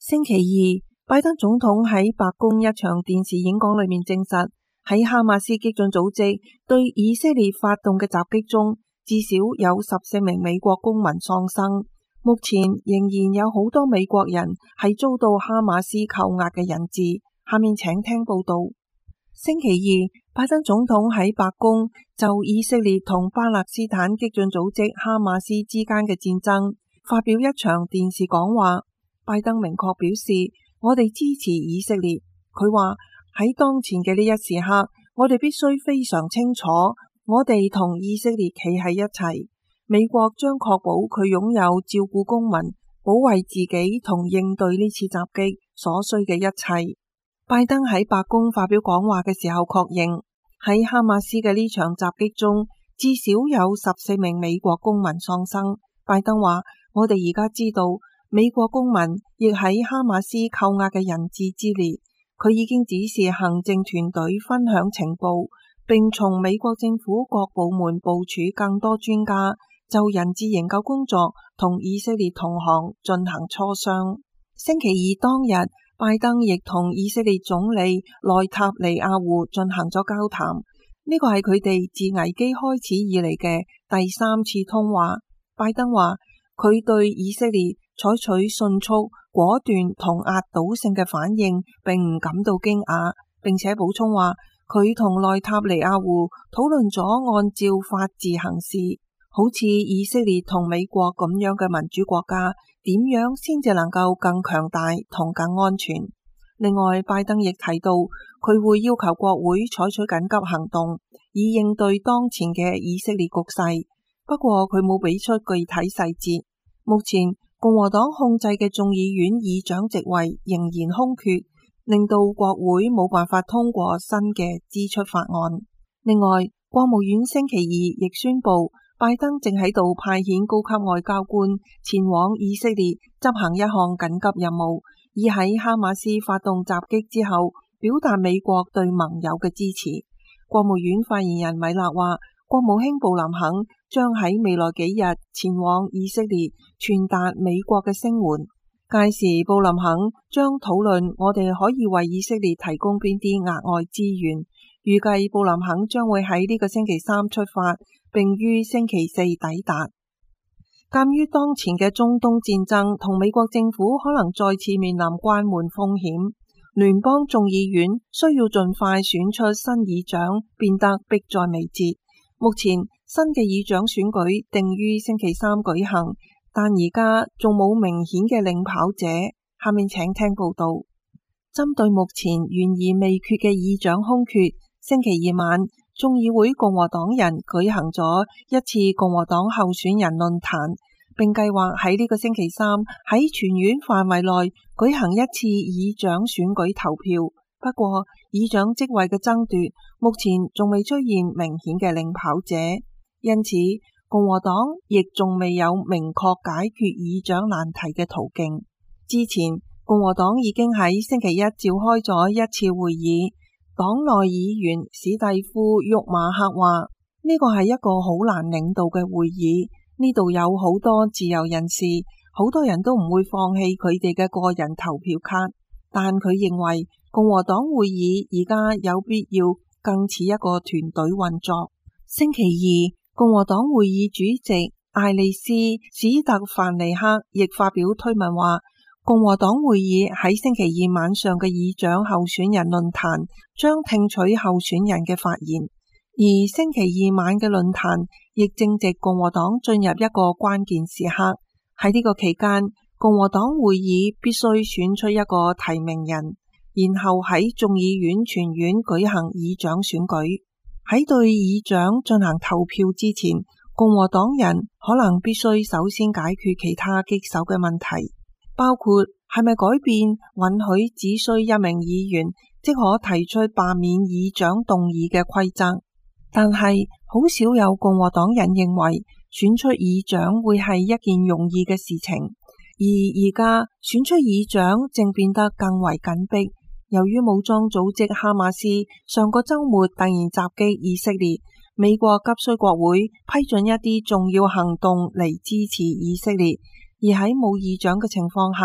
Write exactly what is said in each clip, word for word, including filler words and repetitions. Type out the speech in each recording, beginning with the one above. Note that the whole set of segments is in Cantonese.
星期二，拜登總統喺白宮一場電視演講裏面證實，喺哈馬斯激進組織對以色列發動嘅襲擊中，至少有十四名美國公民喪生。目前仍然有好多美國人係遭到哈馬斯扣押嘅人質。下面請聽報道。星期二，拜登總統喺白宮就以色列同巴勒斯坦激進組織哈馬斯之間嘅戰爭發表一場電視講話。拜登明確表示，我哋支持以色列。佢話喺當前嘅呢一時刻，我哋必須非常清楚，我哋同以色列企喺一齊。美國將確保佢擁有照顧公民、保衛自己同應對呢次襲擊所需嘅一切。拜登喺白宮發表講話嘅時候確認，喺哈馬斯嘅呢場襲擊中，至少有十四名美國公民喪生。拜登話：我哋而家知道，美國公民亦喺哈馬斯扣押嘅人質之列。佢已經指示行政團隊分享情報，並從美國政府各部門部署更多專家，就人質營救工作同以色列同行進行磋商。星期二當日，拜登亦同以色列總理內塔尼亞胡進行咗交談。呢個係佢哋自危機開始以嚟嘅第三次通話。拜登話佢對以色列採取迅速、果斷同壓倒性嘅反應並唔感到驚訝，並且補充話佢同內塔尼亞胡討論咗按照法治行事，好似以色列同美國咁樣嘅民主國家點樣先至能夠更強大同更安全。另外，拜登亦提到佢會要求國會採取緊急行動，以應對當前嘅以色列局勢。不過佢冇俾出具體細節。目前共和黨控制嘅眾議院議長席位仍然空缺，令到國會冇辦法通過新嘅支出法案。另外，國務院星期二亦宣布，拜登正喺度派遣高級外交官前往以色列執行一項緊急任務，以喺哈馬斯發動襲擊之後表達美國對盟友嘅支持。國務院發言人米勒話，國務卿布林肯將喺未來幾日前往以色列傳達美國嘅聲援。屆時布林肯將討論我哋可以為以色列提供邊啲額外資源。預計布林肯將會喺呢個星期三出發，並於星期四抵達。鑒於當前嘅中東戰爭同美國政府可能再次面臨關門風險，聯邦眾議院需要盡快選出新議長，變得迫在眉睫。目前新嘅議長選舉定於星期三舉行，但而家仲冇明顯嘅領跑者。下面請聽報道。針對目前懸而未決嘅議長空缺，星期二晚眾議會共和黨人舉行咗一次共和黨候選人論壇，並計劃喺呢個星期三喺全院範圍內舉行一次議長選舉投票。不過，議長職位嘅爭奪目前仲未出現明顯嘅領跑者，因此共和黨亦仲未有明確解決議長難題嘅途徑。之前共和黨已經喺星期一召開咗一次會議，黨內議員史蒂夫·沃馬克話：呢個係一個好難領導嘅會議，呢度有好多自由人士，好多人都唔會放棄佢哋嘅個人投票卡，但佢認為共和黨會議而家有必要更似一個團隊運作。星期二，共和黨會議主席艾利斯·史特凡尼克亦發表推文話，共和黨會議喺星期二晚上嘅議長候選人論壇將聽取候選人嘅發言，而星期二晚嘅論壇亦正值共和黨進入一個關鍵時刻。喺呢個期間，共和黨會議必須選出一個提名人，然後喺眾議院全院舉行議長選舉。喺對議長進行投票之前，共和黨人可能必須首先解決其他棘手嘅問題，包括係咪改變允許只需一名議員即可提出罷免議長動議嘅規則。但係好少有共和黨人認為選出議長會係一件容易嘅事情，而而家選出議長正變得更為緊迫。由於武裝組織哈馬斯上個週末突然襲擊以色列，美國急需國會批准一啲重要行動嚟支持以色列，而喺冇議長嘅情況下，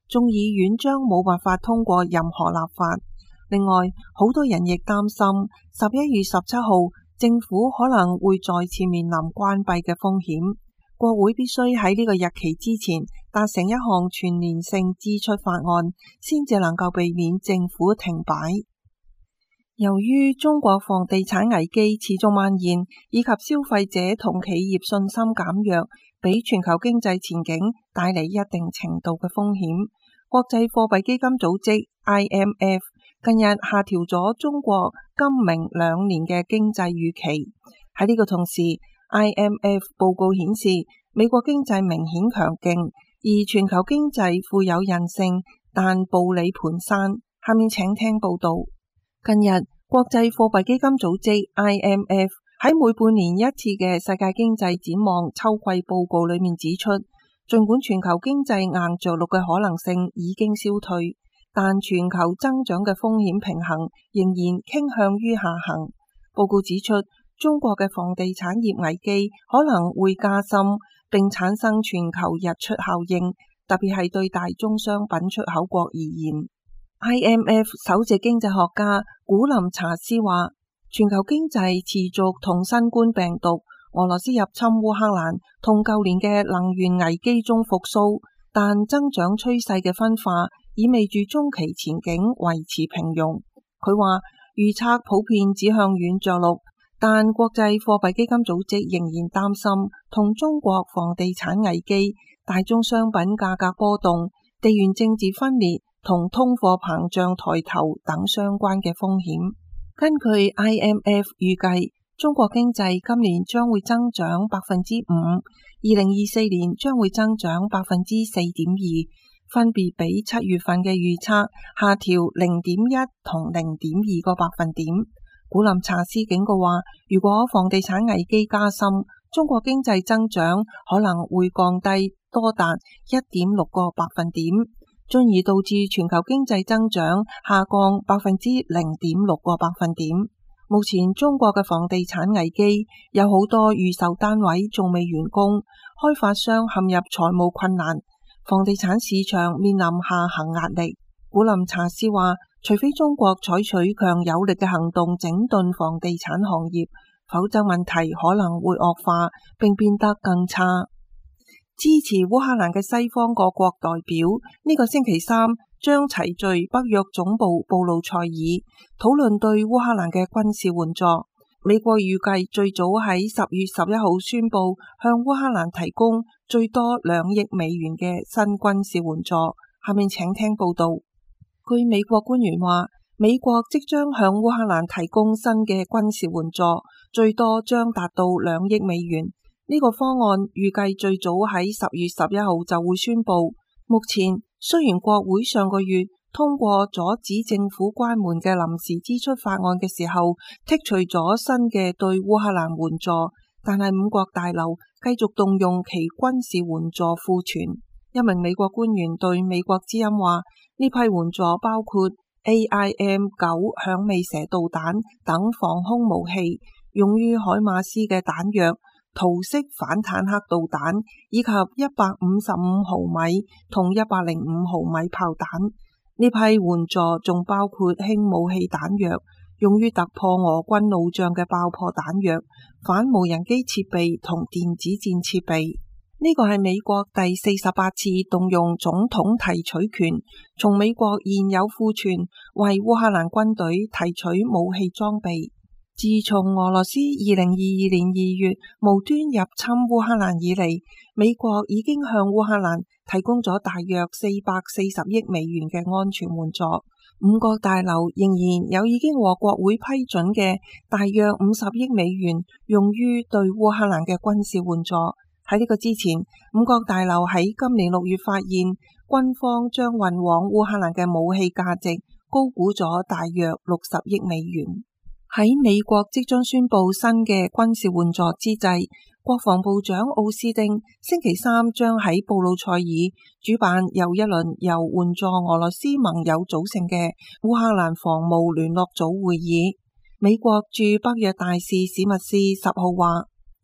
眾議院將冇辦法通過任何立法。另外，好多人亦擔心十一月十七號政府可能會再次面臨關閉嘅風險。國會必須喺呢個日期之前達成一項全年性支出法案，先至能夠避免政府停擺。由於中國房地產危機持續蔓延，以及消費者同企業信心減弱，俾全球經濟前景帶嚟一定程度嘅風險。國際貨幣基金組織 I M F 近日下調咗中國今明兩年嘅經濟預期。喺呢個同時， I M F 報告顯示美國經濟明顯強勁，而全球經濟富有韌性，但步履蹣跚。下面請聽報道。近日，國際貨幣基金組織 I M F 喺每半年一次嘅世界經濟展望秋季報告裏面指出，儘管全球經濟硬着陸嘅可能性已經消退，但全球增長嘅風險平衡仍然傾向於下行。報告指出，中國嘅房地產業危機可能會加深，並產生全球溢出效應，特別係對大宗商品出口國而言。I M F 首席經濟學家古林查斯話，全球經濟持續同新冠病毒、俄羅斯入侵烏克蘭同舊年嘅能源危機中復甦，但增長趨勢嘅分化意味住中期前景維持平庸。佢話預測普遍指向軟着陸，但國際貨幣基金組織仍然擔心同中國房地產危機、大宗商品價格波動、地緣政治分裂同通貨膨脹抬頭等相關嘅風險。根據 I M F 預計，中國經濟今年將會增長百分之五，二零二四年將會增長百分之四點二，分別比七月份嘅預測下調零點一同零點二個百分點。古林查斯警告話，如果房地產危機加深，中國經濟增長可能會降低多達一點六個百分點，進而導致全球經濟增長下降百分之零點六個百分點。目前中國嘅房地產危機有好多預售單位仲未完工，開發商陷入財務困難，房地產市場面臨下行壓力。古林查斯話，除非中國採取強有力嘅行動整頓房地產行業，否則問題可能會惡化並變得更差。支持烏克蘭嘅西方各國代表呢個星期三將齊聚北約總部布魯塞爾，討論對烏克蘭嘅軍事援助。美國預計最早喺十月十一號宣布向烏克蘭提供最多兩億美元嘅新軍事援助。下面請聽報道。據美國官員話，美國即將向烏克蘭提供新嘅軍事援助，最多將達到兩億美元。呢個方案預計最早喺十月十一號就會宣布。目前雖然國會上個月通過阻止政府關門嘅臨時支出法案嘅時候剔除咗新嘅對烏克蘭援助，但係五角大樓繼續動用其軍事援助庫存。一名美國官員對美國之音話，呢批援助包括 A I M 九響尾蛇導彈等防空武器，用於海馬斯嘅彈藥、圖式反坦克導彈以及一百五十五毫米同一百零五毫米炮彈。呢批援助仲包括輕武器彈藥，用於突破俄軍路障嘅爆破彈藥、反無人機設備同電子戰設備。呢個係美國第四十八次動用總統提取權，從美國現有庫存為烏克蘭軍隊提取武器裝備。自從俄羅斯二零二二年二月無端入侵烏克蘭以嚟，美國已經向烏克蘭提供咗大約四百四十億美元嘅安全援助。五角大樓仍然有已經獲國會批准嘅大約五十億美元用於對烏克蘭嘅軍事援助。喺呢個之前，五角大樓喺今年六月發現軍方將運往烏克蘭嘅武器價值高估咗大約六十億美元。喺美國即將宣布新嘅軍事援助之際，國防部長奧斯汀星期三將喺布魯塞爾主辦又一輪由援助俄羅斯盟友組成嘅烏克蘭防務聯絡組會議。美國駐北約大使史密斯十號話，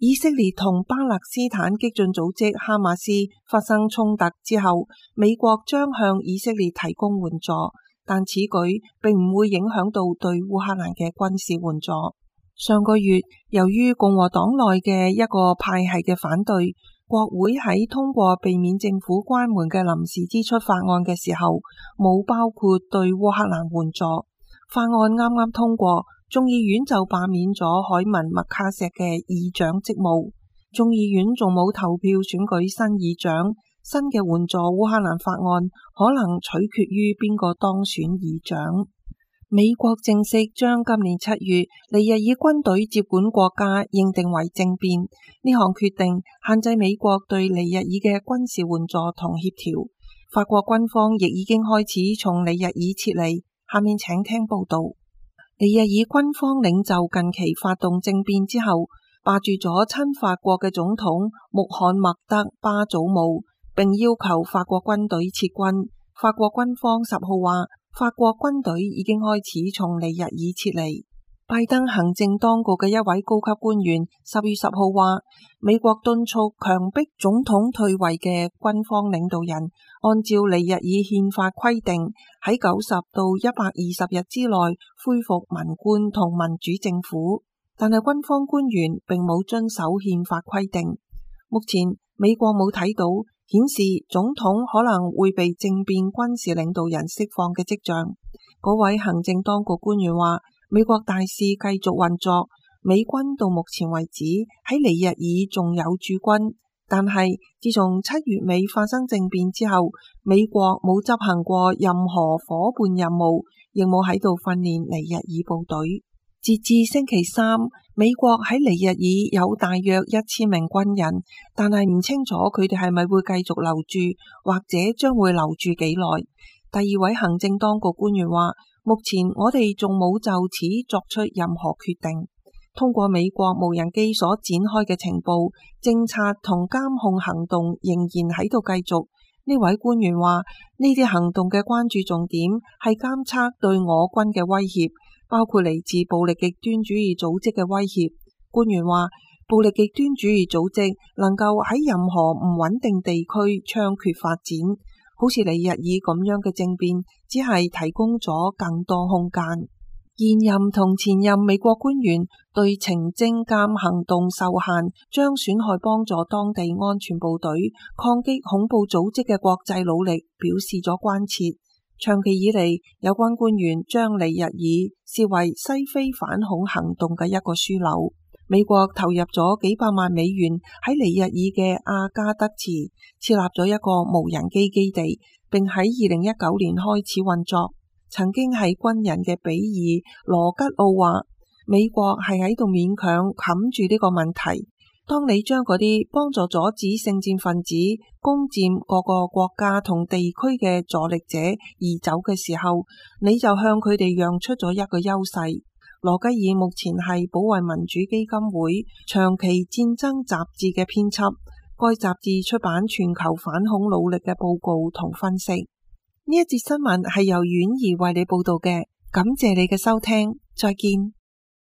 以色列同巴勒斯坦激進組織哈馬斯發生衝突之後，美國將向以色列提供援助，但此舉並唔會影響到對烏克蘭嘅軍事援助。上個月，由於共和黨內嘅一個派系嘅反對，國會喺通過避免政府關門嘅臨時支出法案嘅時候，冇包括對烏克蘭援助。法案啱啱通過，眾議院就罷免咗凱文麥卡錫嘅議長職務。眾議院仲冇投票選舉新議長，新嘅援助烏克蘭法案可能取決於邊個當選議長。美國正式將今年七月尼日爾軍隊接管國家認定為政變，呢項決定限制美國對尼日爾嘅軍事援助同協調。法國軍方亦已經開始從尼日爾撤離。下面請聽報道。尼日爾軍方領袖近期發動政變之後，罷黜咗親法國嘅總統穆罕默德巴祖姆，並要求法國軍隊撤軍。法國軍方十號話，法國軍隊已經開始從尼日爾撤離。拜登行政當局嘅一位高級官員十月十號話，美國敦促強迫總統退位嘅軍方領導人，按照尼日爾憲法規定，喺九十到一百二十日之內恢復文官同民主政府。但係軍方官員並冇遵守憲法規定。目前美國冇睇到顯示總統可能會被政變軍事領導人釋放嘅跡象。嗰位行政當局官員話，美國大使繼續運作，美軍到目前為止喺尼日爾仲有駐軍，但係自從七月尾發生政變之後，美國冇執行過任何夥伴任務，亦冇喺度訓練尼日爾部隊。截至星期三，美國喺尼日爾有大約一千名軍人，但係唔清楚佢哋係咪會繼續留住，或者將會留住幾耐。第二位行政當局官員話，目前我哋仲冇就此作出任何決定。通過美國無人機所展開嘅情報、偵察同監控行動仍然喺度繼續。呢位官員話，呢啲行動嘅關注重點係監測對我軍嘅威脅，包括嚟自暴力極端主義組織嘅威脅。官員話，暴力極端主義組織能夠喺任何唔穩定地區猖獗發展。好似尼日爾咁樣嘅政變，只係提供咗更多空間。現任同前任美國官員對情偵監行動受限，將損害幫助當地安全部隊抗擊恐怖組織嘅國際努力表示咗關切。長期以嚟，有關官員將尼日爾視為西非反恐行動嘅一個樞紐。美國投入咗幾百萬美元喺尼日爾嘅阿加德池設立咗一個無人機基地，並喺二零一九年開始運作。曾經係軍人嘅比爾羅吉奧話，美國係喺度勉強冚住呢個問題。當你將嗰啲幫助阻止聖戰分子攻佔各個國家同地區嘅助力者移走嘅時候，你就向佢哋讓出咗一個優勢。羅吉爾目前係保衛民主基金會長期戰爭雜誌嘅編輯，該雜誌出版全球反恐努力嘅報告同分析。呢一節新聞係由婉兒為你報道嘅，感謝你嘅收聽，再見。